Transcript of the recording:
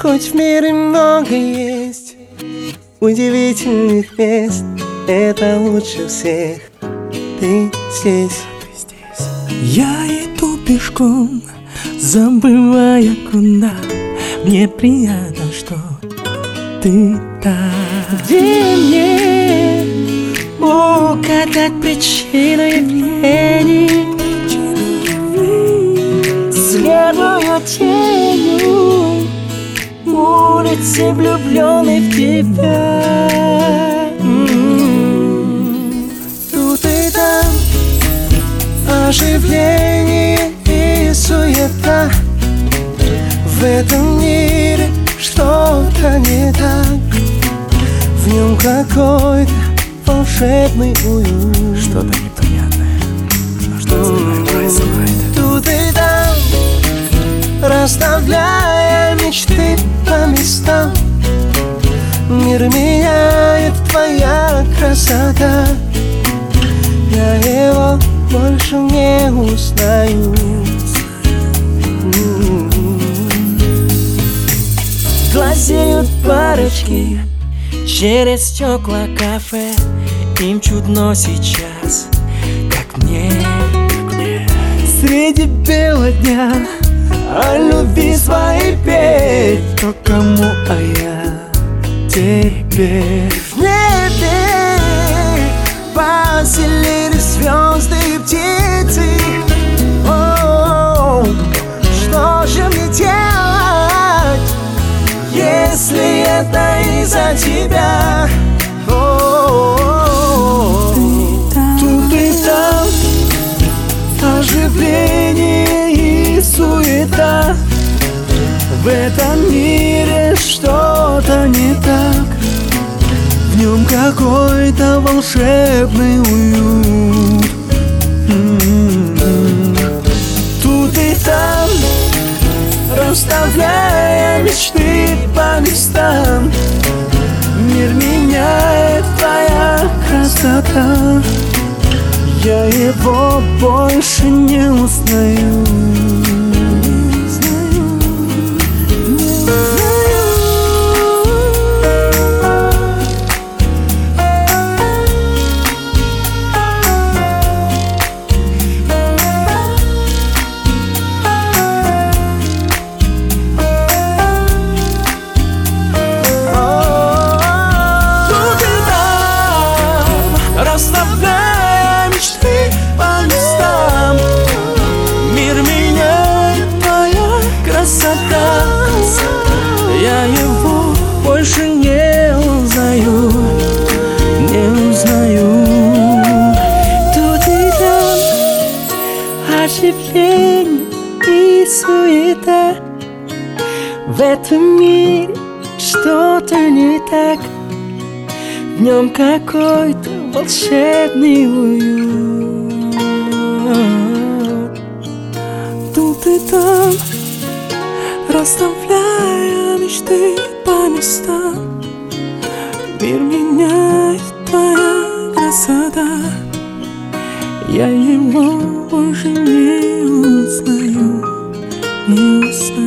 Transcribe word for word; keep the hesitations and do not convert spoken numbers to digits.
Хоть в мире много есть удивительных мест, это лучше всех. Ты здесь. Я иду пешком, забывая куда. Мне приятно, что ты там. Где мне угадать причину явлений? следуя тенью улицы, влюбленный в тебя. М-м-м. Тут и там оживление и суета. В этом мире что-то не так. В нем какой-то волшебный уют. Что-то непонятное, но что с тобой происходит? Тут и там, расставляя мечты по местам, мир меняет твоя красота. Я его больше не узнаю. Глазеют парочки через стекла кафе. Им чудно сейчас, как мне, как мне. Среди бела дня о любви своей петь. Кто кому, а я тебе. В небе поселились звезды и птицы. О, что же мне делать, если это из-за тебя? О, тут и там оживление и суета. В этом мире что-то не так. В нем какой-то волшебный уют. М-м-м. Тут и там, расставляя мечты по местам, мир меняет твоя красота. Я его больше не узнаю. Расставляя мечты по местам, мир меняет твоя красота. Я его больше не узнаю, не узнаю. Тут и там оживление и суета. В этом мире что-то не так. В нем какой-то волшебный уют. Тут и там, расставляя мечты по местам, мир меняет твоя красота. Я его больше не узнаю, не узнаю.